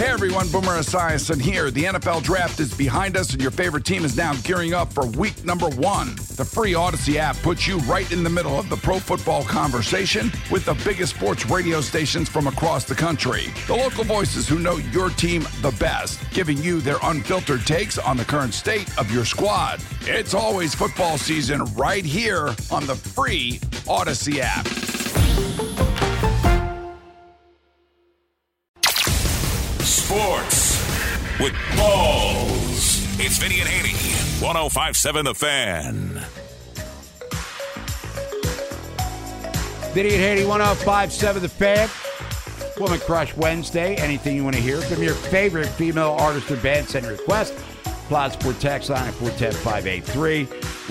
Hey everyone, Boomer Esiason here. The NFL Draft is behind us and your favorite team is now gearing up for week number 1. The free Odyssey app puts you right in the middle of the pro football conversation with the biggest sports radio stations from across the country. The local voices who know your team the best, giving you their unfiltered takes on the current state of your squad. It's always football season right here on the free Odyssey app. Sports with balls. It's Vinny and Haney. 105.7 The Fan. Vinny and Haney, 105.7 The Fan. Woman Crush Wednesday. Anything you want to hear from your favorite female artist or band, send a request. Plaza Sport text line at 410-583.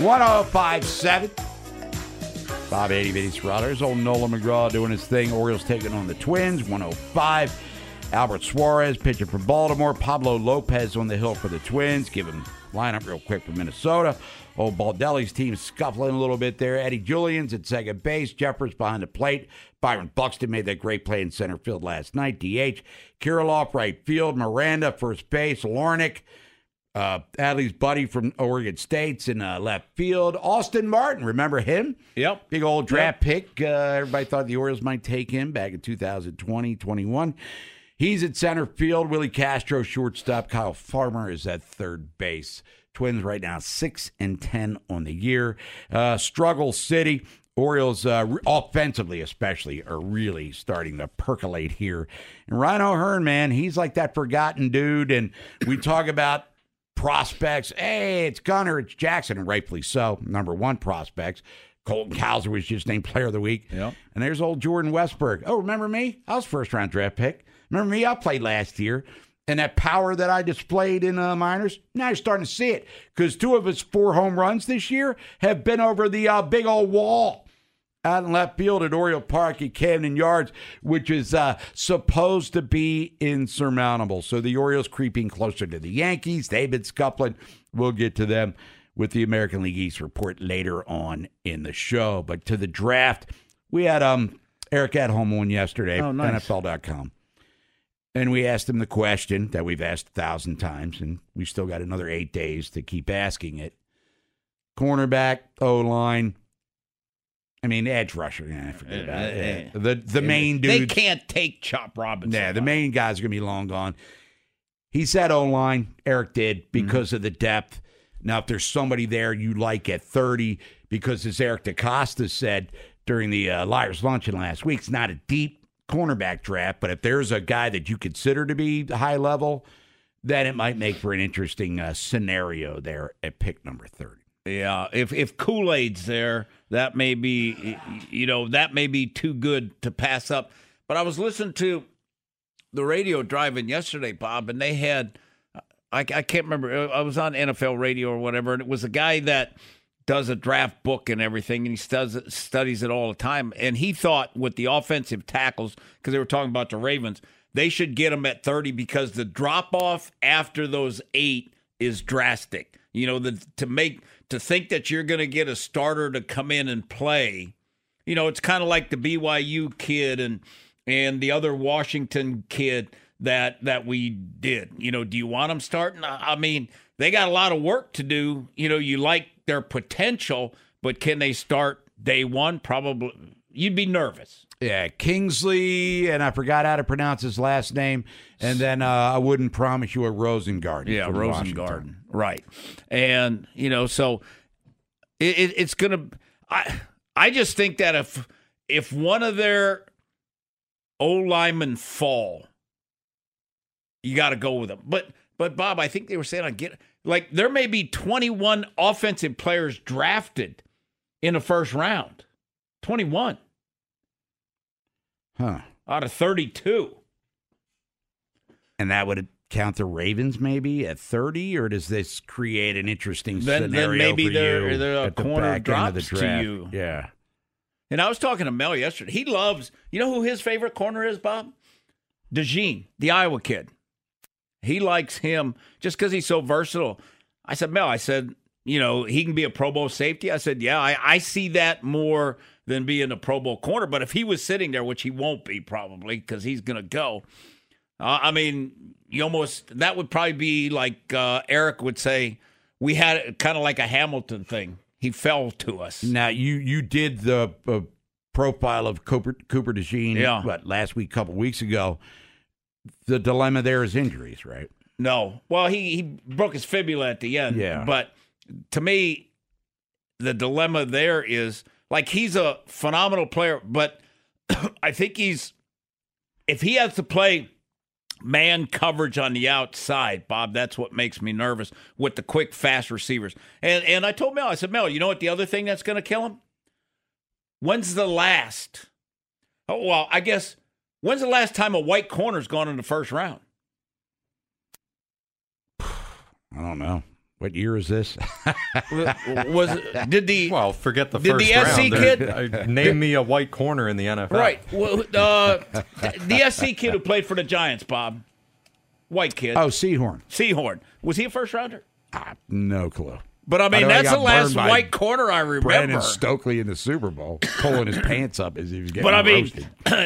105.7. Bob 80 Vinny Serrato. There's old Nola McGraw doing his thing. Orioles taking on the Twins. 105. Albert Suarez pitching for Baltimore. Pablo Lopez on the hill for the Twins. Give him lineup real quick for Minnesota. Old Baldelli's team scuffling a little bit there. Eddie Julian's at second base. Jeffers behind the plate. Byron Buxton made that great play in center field last night. DH. Kirilloff right field. Miranda first base. Larnick, Adley's buddy from Oregon State's in left field. Austin Martin, remember him? Yep. Big old draft pick. Everybody thought the Orioles might take him back in 2020-21. He's at center field. Willie Castro, shortstop. Kyle Farmer is at third base. Twins right now 6-10 on the year. Struggle City. Orioles, offensively especially, are really starting to percolate here. And Ryan O'Hearn, man, he's like that forgotten dude. And we talk about prospects. Hey, it's Gunnar, it's Jackson, and rightfully so. Number one prospects. Colton Cowser was just named Player of the Week. Yep. And there's old Jordan Westberg. Oh, remember me? I was first-round draft pick. Remember me? I played last year. And that power that I displayed in minors, now you're starting to see it. Because 2 of his 4 home runs this year have been over the big old wall out in left field at Oriole Park at Camden Yards, which is supposed to be insurmountable. So the Orioles creeping closer to the Yankees. They've been scuffling. We'll get to them with the American League East report later on in the show. But to the draft, we had Eric Edholm on yesterday, NFL.com. And we asked him the question that we've asked 1,000 times, and we still got another 8 days to keep asking it. Cornerback, O-line, I mean, edge rusher. Forget about it. The main dude. They can't take Chop Robinson. Yeah, the main guys are going to be long gone. He said O-line, Eric did, because of the depth. Now, if there's somebody there you like at 30, because as Eric DeCosta said during the Liars Luncheon last week, it's not a deep cornerback draft, but if there's a guy that you consider to be high level, then it might make for an interesting scenario there at pick number 30. Yeah, if Kool-Aid's there, that may be, that may be too good to pass up. But I was listening to the radio driving yesterday, Bob, and they had, I can't remember, I was on NFL radio or whatever, and it was a guy that does a draft book and everything, and he studies it all the time. And he thought with the offensive tackles, because they were talking about the Ravens, they should get them at 30 because the drop-off after those 8 is drastic. To think that you're going to get a starter to come in and play, it's kind of like the BYU kid and the other Washington kid that we did. Do you want them starting? I mean, they got a lot of work to do. You like their potential, but can they start day one? Probably. You'd be nervous. Yeah, Kingsley, and I forgot how to pronounce his last name, and then I wouldn't promise you a Rosengarten. Yeah, Rosengarten. Right. And, so it's going to – I just think that if one of their O-linemen fall, you got to go with them. But Bob, I think they were saying there may be 21 offensive players drafted in the first round. 21. Huh. Out of 32. And that would count the Ravens maybe at 30, or does this create an interesting scenario then maybe for you they're a at the corner back end of the drops to draft? you. Yeah. And I was talking to Mel yesterday. He loves, who his favorite corner is, Bob? DeJean, the Iowa kid. He likes him just because he's so versatile. I said, Mel, he can be a Pro Bowl safety. I said, yeah, I see that more than being a Pro Bowl corner. But if he was sitting there, which he won't be probably because he's going to go, I mean, that would probably be like Eric would say, we had it kind of like a Hamilton thing. He fell to us. Now, you did the profile of Cooper DeJean, last week, a couple weeks ago. The dilemma there is injuries, right? No. Well, he broke his fibula at the end. Yeah. But to me, the dilemma there is, like, he's a phenomenal player, but I think if he has to play man coverage on the outside, Bob, that's what makes me nervous with the quick, fast receivers. And I told Mel, I said, Mel, you know what the other thing that's going to kill him? When's the last time a white corner's gone in the first round? I don't know. What year is this? Forget the first the round. SC kid name me a white corner in the NFL. Right. Well, the SC kid who played for the Giants, Bob. White kid. Oh, Sehorn. Was he a first rounder? No clue. But, I mean, that's the last white corner I remember. Brandon Stokely in the Super Bowl, pulling his pants up as he was getting roasted.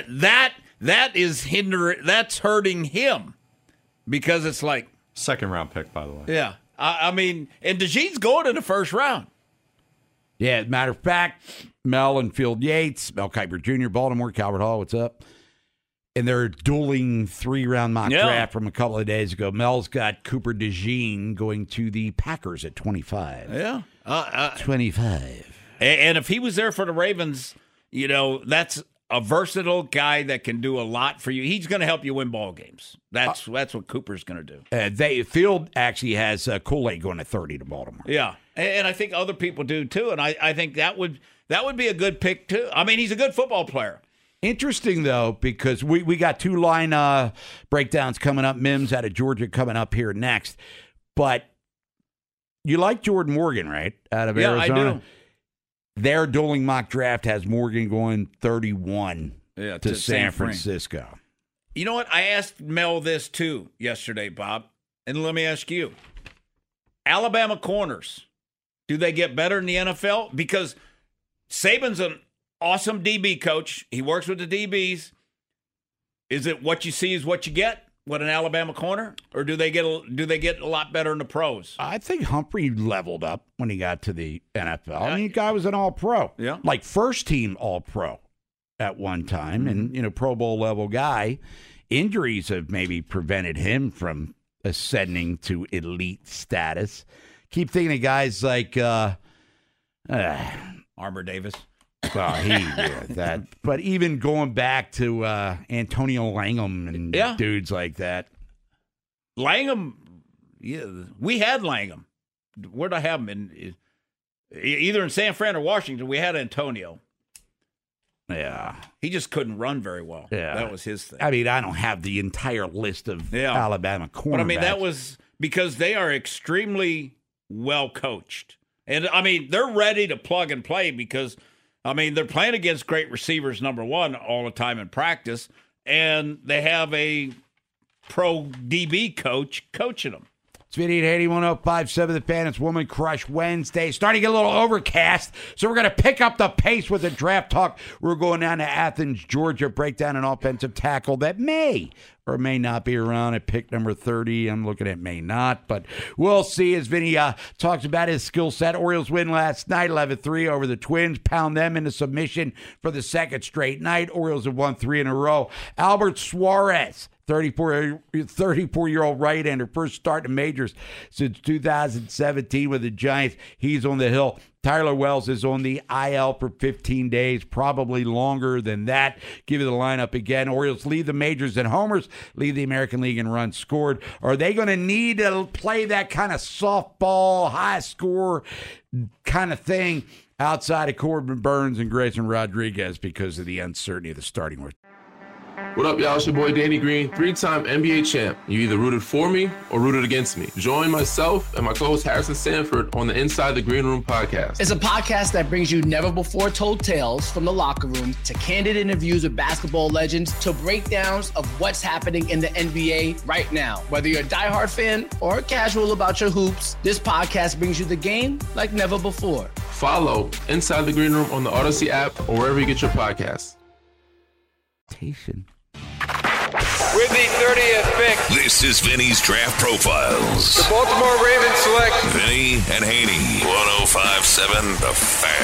That's hurting him because it's like. Second round pick, by the way. Yeah. I mean, and DeJean's going in the first round. Yeah, as a matter of fact, Mel and Field Yates, Mel Kiper Jr., Baltimore, Calvert Hall, what's up? And they're dueling 3-round mock draft from a couple of days ago. Mel's got Cooper DeJean going to the Packers at 25. Yeah. 25. And if he was there for the Ravens, that's a versatile guy that can do a lot for you. He's going to help you win ball games. That's what Cooper's going to do. Field actually has Kool-Aid going to 30 to Baltimore. Yeah, and I think other people do too. And I think that would be a good pick too. I mean, he's a good football player. Interesting though, because we got 2 line breakdowns coming up. Mims out of Georgia coming up here next. But you like Jordan Morgan, right? Out of Arizona. Yeah, I do. Their dueling mock draft has Morgan going 31 to San Francisco. You know what? I asked Mel this too yesterday, Bob. And let me ask you. Alabama corners, do they get better in the NFL? Because Saban's an awesome DB coach. He works with the DBs. Is it what you see is what you get? What, an Alabama corner? Or do they get a lot better in the pros? I think Humphrey leveled up when he got to the NFL. I mean, the guy was an all-pro. Yeah. Like first-team all-pro at one time and, Pro Bowl level guy. Injuries have maybe prevented him from ascending to elite status. Keep thinking of guys like Armour Davis. Well, but even going back to Antonio Langham and dudes like that. Langham, we had Langham. Where'd I have him? Either in San Fran or Washington, we had Antonio. Yeah. He just couldn't run very well. Yeah. That was his thing. I mean, I don't have the entire list of Alabama cornerbacks. But, I mean, that was because they are extremely well coached. And, I mean, they're ready to plug and play because – I mean, they're playing against great receivers, number one, all the time in practice, and they have a pro DB coach coaching them. It's Vinny and Haney, 105.7 The Fan. It's Woman Crush Wednesday. Starting to get a little overcast, so we're going to pick up the pace with the draft talk. We're going down to Athens, Georgia, break down an offensive tackle that may or may not be around at pick number 30. I'm looking at may not, but we'll see as Vinny talks about his skill set. Orioles win last night, 11-3 over the Twins, pound them into submission for the second straight night. Orioles have won 3 in a row. Albert Suarez, 34-year-old right-hander, first start in majors since 2017 with the Giants. He's on the hill. Tyler Wells is on the IL for 15 days, probably longer than that. Give you the lineup again. Orioles lead the majors in homers, lead the American League in runs scored. Are they going to need to play that kind of softball, high score kind of thing outside of Corbin Burns and Grayson Rodriguez because of the uncertainty of the starting order? What up, y'all? It's your boy Danny Green, 3-time NBA champ. You either rooted for me or rooted against me. Join myself and my co-host Harrison Sanford on the Inside the Green Room podcast. It's a podcast that brings you never-before-told tales from the locker room to candid interviews with basketball legends to breakdowns of what's happening in the NBA right now. Whether you're a diehard fan or casual about your hoops, this podcast brings you the game like never before. Follow Inside the Green Room on the Odyssey app or wherever you get your podcasts. With the 30th pick, This is Vinny's Draft Profiles. the Baltimore Ravens select Vinny and Haney, 105.7 The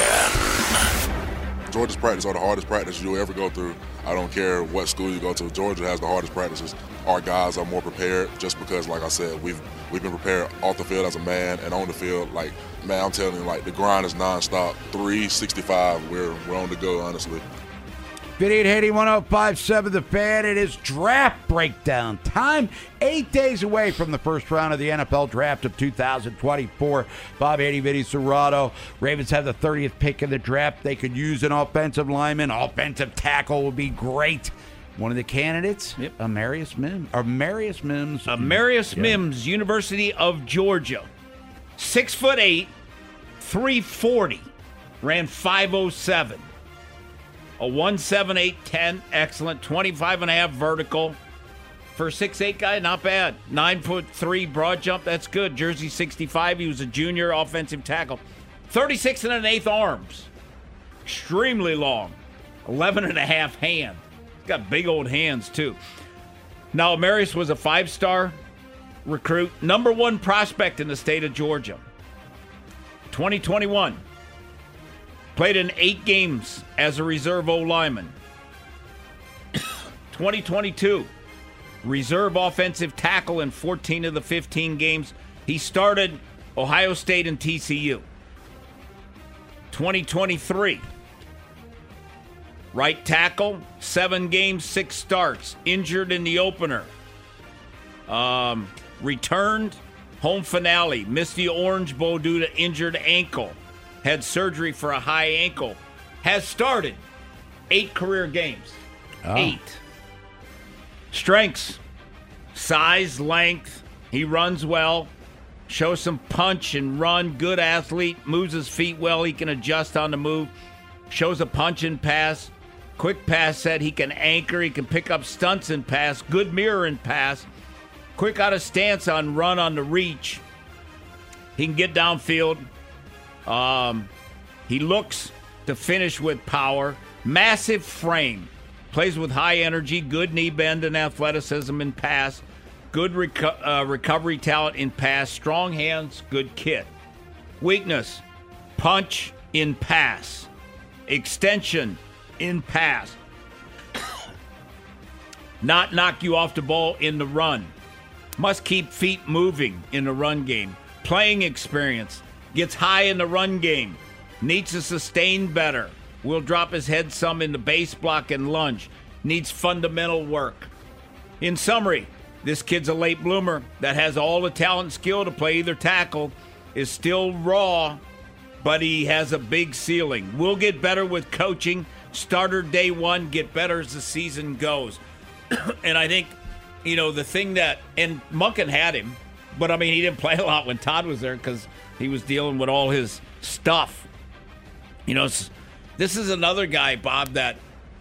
Fan. Georgia's practice are the hardest practice you'll ever go through. I don't care what school you go to. Georgia has the hardest practices. Our guys are more prepared just because, like I said, we've been prepared off the field as a man and on the field. Like, man, I'm telling you, like, the grind is nonstop. 365, we're on the go, honestly. Vinny and Haney, 105.7 The Fan. It is draft breakdown time. 8 days away from the first round of the NFL draft of 2024. Bob Haney, Vinny Cerrato. Ravens have the 30th pick in the draft. They could use an offensive lineman. Offensive tackle would be great. One of the candidates, Amarius Mims. Amarius Mims, University of Georgia. 6'8", 340. Ran 5.07. A 1.78.10, excellent. 25.5 vertical. For a 6'8 guy, not bad. 9'3" broad jump, that's good. Jersey 65, he was a junior offensive tackle. 36 1/8 arms. Extremely long. 11.5 hands. He's got big old hands, too. Now, Amarius was a 5-star recruit. Number 1 prospect in the state of Georgia. 2021. Played in 8 games as a reserve O-lineman. 2022, reserve offensive tackle in 14 of the 15 games. He started Ohio State and TCU. 2023, right tackle, 7 games, 6 starts. Injured in the opener. Returned, home finale. Missed the Orange Bowl due to injured ankle. Had surgery for a high ankle. Has started 8 career games. 8. Strengths, size, length. He runs well. Shows some punch and run. Good athlete. Moves his feet well. He can adjust on the move. Shows a punch and pass. Quick pass set. He can anchor. He can pick up stunts and pass. Good mirror and pass. Quick out of stance on run on the reach. He can get downfield. He looks to finish with power. Massive frame. Plays with high energy. Good knee bend and athleticism in pass. Good recovery talent in pass. Strong hands. Good kit. Weakness. Punch in pass. Extension in pass. Not knock you off the ball in the run. Must keep feet moving in the run game. Playing experience. Gets high in the run game. Needs to sustain better. Will drop his head some in the base block and lunge. Needs fundamental work. In summary, this kid's a late bloomer that has all the talent and skill to play either tackle, is still raw, but he has a big ceiling. Will get better with coaching. Starter day 1, get better as the season goes. And I think, the thing that, and Monken had him, but I mean, he didn't play a lot when Todd was there because he was dealing with all his stuff. This is another guy, Bob, that,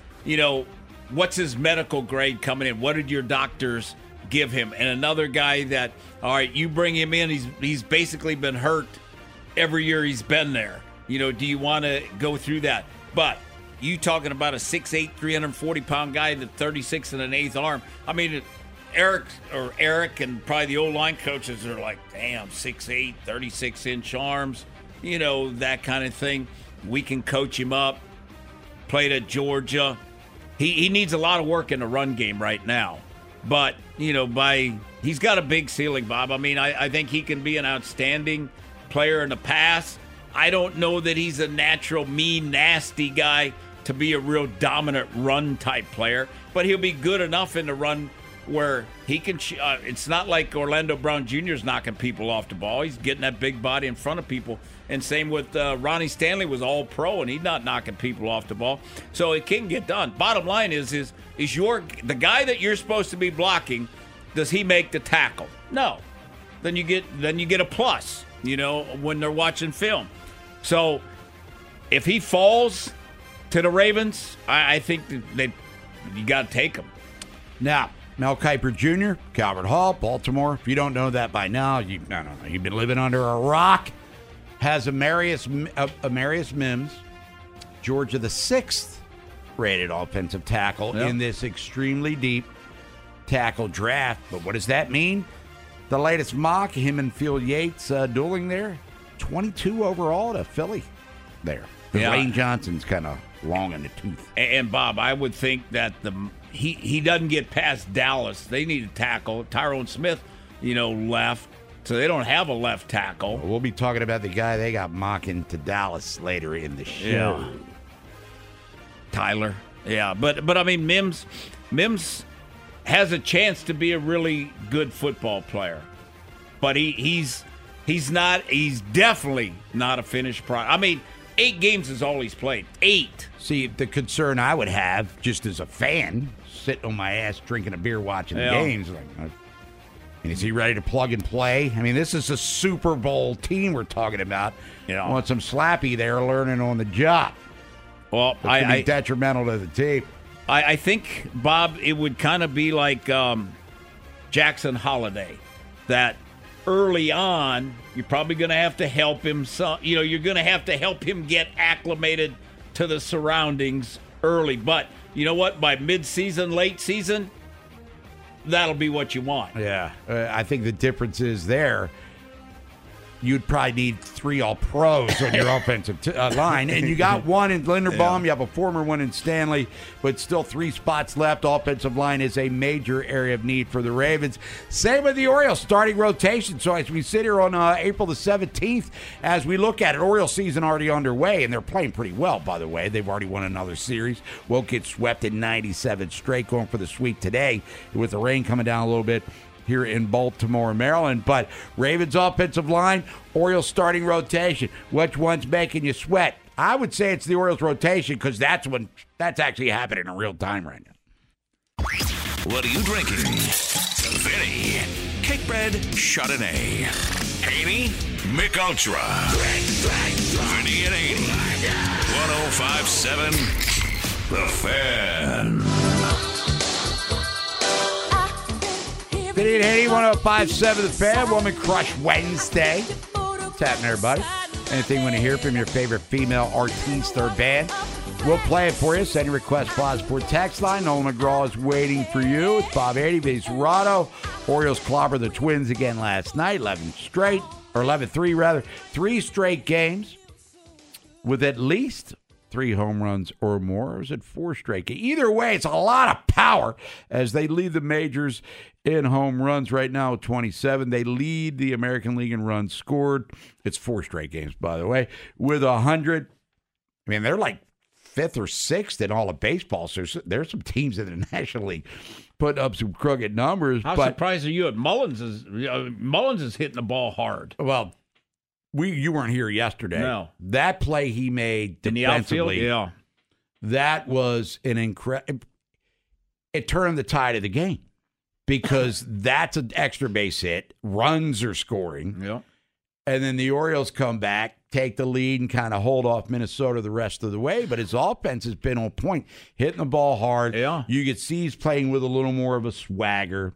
what's his medical grade coming in? What did your doctors give him? And another guy that, all right, you bring him in, he's basically been hurt every year he's been there. Do you want to go through that? But you talking about a 6'8", 340-pound guy, the 36 1/8 arm. I mean, Eric and probably the O-line coaches are like, damn, 6'8", 36-inch arms, that kind of thing. We can coach him up. Played at Georgia. He needs a lot of work in the run game right now. But, he's got a big ceiling, Bob. I mean, I think he can be an outstanding player in the pass. I don't know that he's a natural, mean, nasty guy to be a real dominant run-type player. But he'll be good enough in the run where he can it's not like Orlando Brown Jr. is knocking people off the ball. He's getting that big body in front of people. And same with Ronnie Stanley was all pro, and he's not knocking people off the ball. So it can get done. Bottom line is the guy that you're supposed to be blocking, does he make the tackle? No. Then you get a plus, when they're watching film. So if he falls to the Ravens, I think you got to take him. Now, Mel Kiper Jr., Calvert Hall, Baltimore. If you don't know that by now, you've been living under a rock. Has Amarius Mims, Georgia, the 6th rated offensive tackle in this extremely deep tackle draft. But what does that mean? The latest mock, him and Phil Yates dueling there, 22 overall to Philly there. Yeah. Lane Johnson's kind of long in the tooth. And Bob, I would think that he doesn't get past Dallas. They need a tackle. Tyrone Smith, left, so they don't have a left tackle. We'll be talking about the guy they got mocking to Dallas later in the show. Yeah. Tyler. Yeah, but I mean, Mims has a chance to be a really good football player, but he's definitely not a finished product. I mean, 8 games is all he's played. 8. See, the concern I would have, just as a fan, sitting on my ass drinking a beer watching the games, and is he ready to plug and play? I mean, this is a Super Bowl team we're talking about. Want some slappy there learning on the job. Well, It's be detrimental to the team. I think, Bob, it would kind of be like Jackson Holiday, that early on, you're probably going to have to help him. You're going to have to help him get acclimated to the surroundings early. But you know what? By mid-season, late season, that'll be what you want. Yeah. I think the difference is there. You'd probably need 3 all-pros on your offensive line. And you got one in Linderbaum. Yeah. You have a former one in Stanley, but still 3 spots left. Offensive line is a major area of need for the Ravens. Same with the Orioles, starting rotation. So as we sit here on April the 17th, as we look at it, Orioles season already underway, and they're playing pretty well, by the way. They've already won another series. Won't get swept in 97 straight, going for the sweep today with the rain coming down a little bit here in Baltimore, Maryland. But Ravens offensive line, Orioles starting rotation. Which one's making you sweat? I would say it's the Orioles rotation because that's actually happening in real time right now. What are you drinking? Vinny, Cake Bread Chardonnay. Haney, Mick Ultra. Vinny and Haney. 105.7 The Fan. Vinny and Haney, 105.7 The Fan. Woman Crush Wednesday. What's happening, everybody? Anything you want to hear from your favorite female artiste or band? We'll play it for you. Send your request, Plaza Sport text line. Nolan McGraw is waiting for you. It's Bob 80, Vinny Serrato. Orioles clobber the Twins again last night. 11-3 rather. 3 straight games with at least 3 home runs or more. Or is it 4 straight games? Either way, it's a lot of power as they lead the majors in home runs right now at 27. They lead the American League in runs scored. It's 4 straight games, by the way, with 100. I mean, they're like 5th or 6th in all of baseball. So there's some teams in the National League putting up some crooked numbers. How surprised are you at Mullins? Mullins is hitting the ball hard. Well, you weren't here yesterday. No. That play he made in the outfield, yeah, that was an incredible. It turned the tide of the game because that's an extra base hit. Runs are scoring. Yeah. And then the Orioles come back, take the lead, and kind of hold off Minnesota the rest of the way. But his offense has been on point, hitting the ball hard. Yeah. You could see he's playing with a little more of a swagger.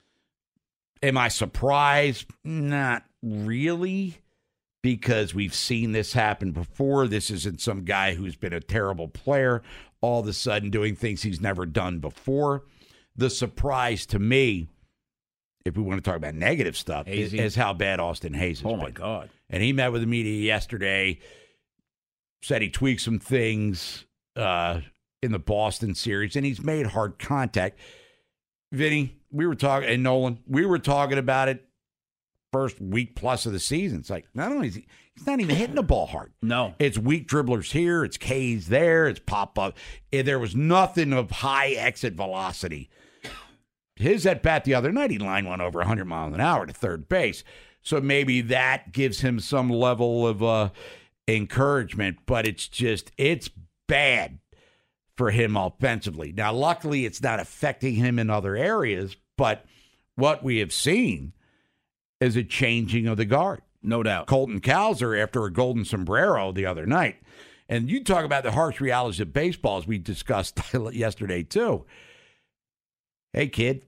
Am I surprised? Not really, because we've seen this happen before. This isn't some guy who's been a terrible player all of a sudden doing things he's never done before. The surprise to me, if we want to talk about negative stuff, is how bad Austin Hayes has been. Oh, my God. And he met with the media yesterday, said he tweaked some things in the Boston series, and he's made hard contact. Vinny, we were talking, and Nolan, we were talking about it first week plus of the season. It's like, not only is he's not even hitting the ball hard. No. It's weak dribblers here, it's K's there, it's pop-up. There was nothing of high exit velocity. His at-bat the other night, he lined one over 100 miles an hour to third base. So maybe that gives him some level of encouragement, but it's bad for him offensively. Now, luckily, it's not affecting him in other areas, but what we have seen is a changing of the guard. No doubt. Colton Cowser after a golden sombrero the other night. And you talk about the harsh realities of baseball, as we discussed yesterday, too. Hey, kid,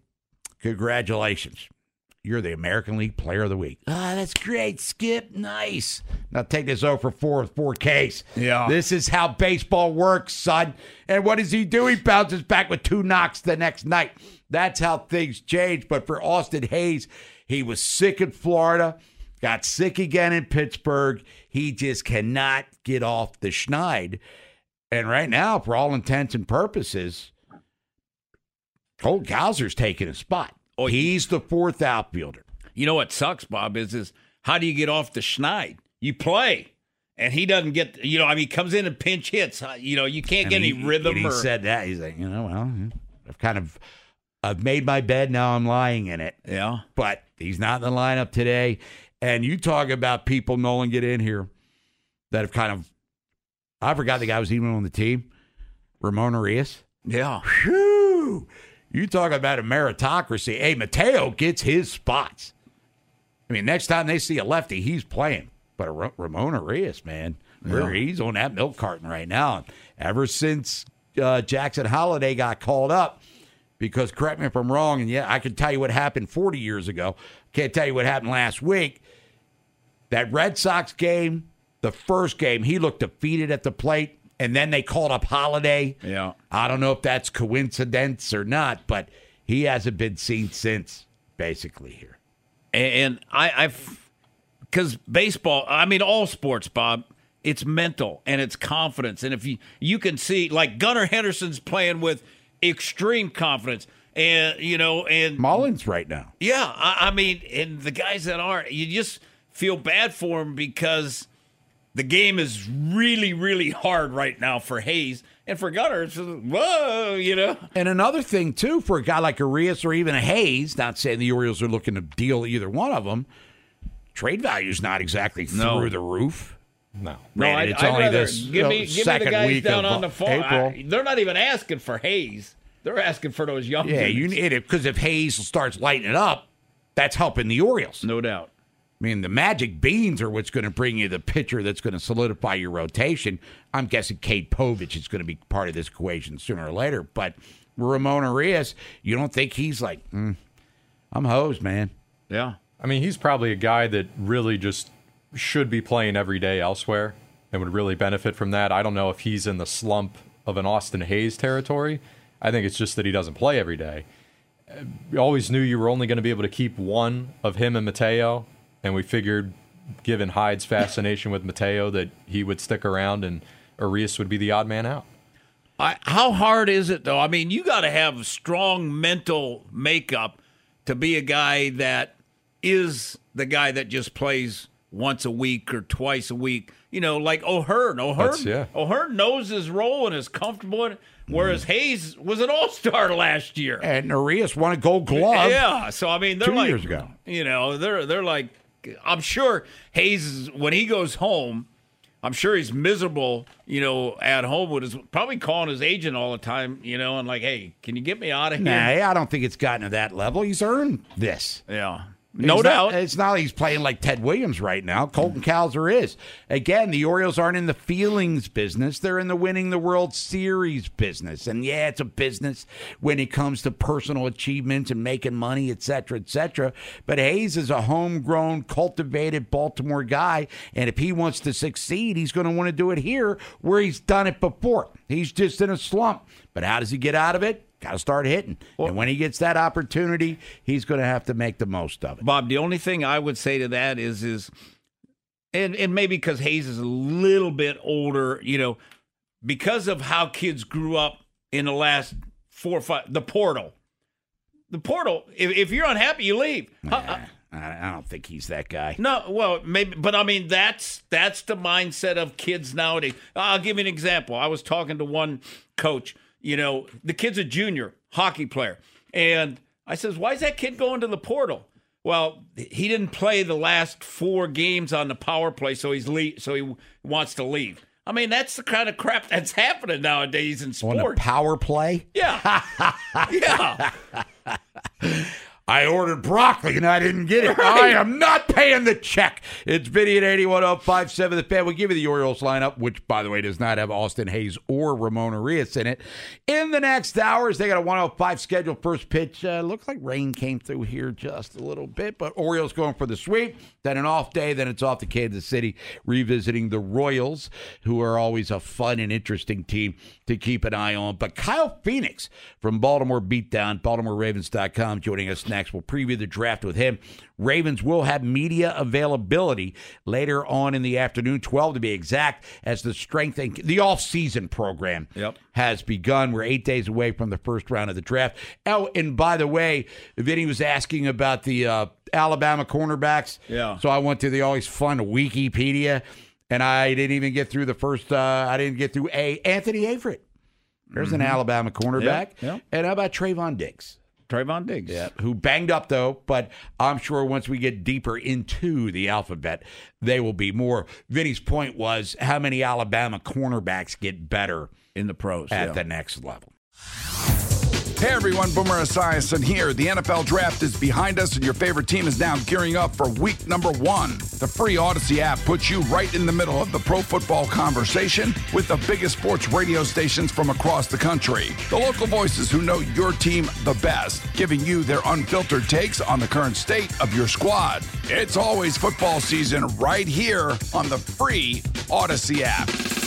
congratulations. You're the American League Player of the Week. Ah, that's great, Skip. Nice. Now take this 0 for 4 with 4 Ks. Yeah. This is how baseball works, son. And what does he do? He bounces back with 2 knocks the next night. That's how things change. But for Austin Hayes, he was sick in Florida, got sick again in Pittsburgh. He just cannot get off the schneid. And right now, for all intents and purposes, Cole Gauser's taking a spot. Oh, he's the 4th outfielder. You know what sucks, Bob, is how do you get off the schneid? You play, and he doesn't get, he comes in and pinch hits. You can't get any rhythm. He said that. He's like, I've made my bed, now I'm lying in it. Yeah. But he's not in the lineup today. And you talk about people, Nolan, get in here, that have I forgot the guy was even on the team, Ramon Arias. Yeah. Whew. You talk about a meritocracy. Hey, Mateo gets his spots. I mean, next time they see a lefty, he's playing. But Ramon Arias, man, he's on that milk carton right now. Ever since Jackson Holiday got called up, because correct me if I'm wrong, and I can tell you what happened 40 years ago. Can't tell you what happened last week. That Red Sox game, the first game, he looked defeated at the plate, and then they called up Holiday. Yeah. I don't know if that's coincidence or not, but he hasn't been seen since, basically, here. And because baseball, all sports, Bob, it's mental and it's confidence. And if you can see, like Gunnar Henderson's playing with extreme confidence, and Mullins right now. Yeah, and the guys that aren't, you just feel bad for them because the game is really, really hard right now for Hayes. And for Gunnar, it's just, whoa, And another thing, too, for a guy like Arias or even a Hayes, not saying the Orioles are looking to deal either one of them, trade value's not exactly through the roof. No. It's only this give me second the guys week down of on the farm. April. They're not even asking for Hayes. They're asking for those young Yeah, dudes. you need it, because if Hayes starts lighting it up, that's helping the Orioles. No doubt. I mean, the magic beans are what's going to bring you the pitcher that's going to solidify your rotation. I'm guessing Cade Povich is going to be part of this equation sooner or later. But Ramon Arias, you don't think he's like, I'm hosed, man. Yeah. He's probably a guy that really just should be playing every day elsewhere and would really benefit from that. I don't know if he's in the slump of an Austin Hayes territory. I think it's just that he doesn't play every day. We always knew you were only going to be able to keep one of him and Mateo. And we figured, given Hyde's fascination with Mateo, that he would stick around and Arias would be the odd man out. How hard is it, though? You got to have strong mental makeup to be a guy that is the guy that just plays once a week or twice a week. Like O'Hearn. O'Hearn knows his role and is comfortable in it, whereas Hayes was an all-star last year. And Arias won a Gold Glove. Yeah, so they're 2 like, years ago. They're like, I'm sure Hayes, when he goes home, I'm sure he's miserable, at home with probably calling his agent all the time, and like, hey, can you get me out of here? Nah, I don't think it's gotten to that level. He's earned this. Yeah. No doubt. It's not like he's playing like Ted Williams right now. Colton Cowser is. Again, the Orioles aren't in the feelings business. They're in the winning the World Series business. And, yeah, it's a business when it comes to personal achievements and making money, et cetera, et cetera. But Hayes is a homegrown, cultivated Baltimore guy. And if he wants to succeed, he's going to want to do it here where he's done it before. He's just in a slump. But how does he get out of it? Got to start hitting. And when he gets that opportunity, he's going to have to make the most of it. Bob, the only thing I would say to that is and maybe because Hayes is a little bit older, because of how kids grew up in the last 4 or 5, the portal, if you're unhappy, you leave. I don't think he's that guy. No, well, maybe, but that's the mindset of kids nowadays. I'll give you an example. I was talking to one coach. The kid's a junior hockey player. And I says, why is that kid going to the portal? Well, he didn't play the last 4 games on the power play, so he wants to leave. That's the kind of crap that's happening nowadays in sports. On the power play? Yeah. Yeah. I ordered broccoli and I didn't get it. Right. I am not paying the check. It's Vinny at 81.57 The Fan. We'll give you the Orioles lineup, which, by the way, does not have Austin Hayes or Ramon Urias in it. In the next hours, they got a 1:05 scheduled first pitch. Looks like rain came through here just a little bit, but Orioles going for the sweep. Then an off day, then it's off to Kansas City, revisiting the Royals, who are always a fun and interesting team to keep an eye on. But Kyle Phoenix from Baltimore Beatdown, BaltimoreRavens.com, joining us next. We'll preview the draft with him. Ravens will have media availability later on in the afternoon, 12 to be exact, as the strength and the off-season program has begun. We're 8 days away from the first round of the draft. Oh, and by the way, Vinny was asking about the Alabama cornerbacks. Yeah. So I went to the always fun Wikipedia, and I didn't even get through the first. I didn't get through Anthony Averett. There's an Alabama cornerback. Yep. And how about Trayvon Diggs? Trayvon Diggs. Yeah, who banged up, though, but I'm sure once we get deeper into the alphabet, they will be more. Vinny's point was how many Alabama cornerbacks get better in the pros at the next level. Hey everyone, Boomer Esiason here. The NFL Draft is behind us and your favorite team is now gearing up for week number 1. The free Odyssey app puts you right in the middle of the pro football conversation with the biggest sports radio stations from across the country. The local voices who know your team the best, giving you their unfiltered takes on the current state of your squad. It's always football season right here on the free Odyssey app.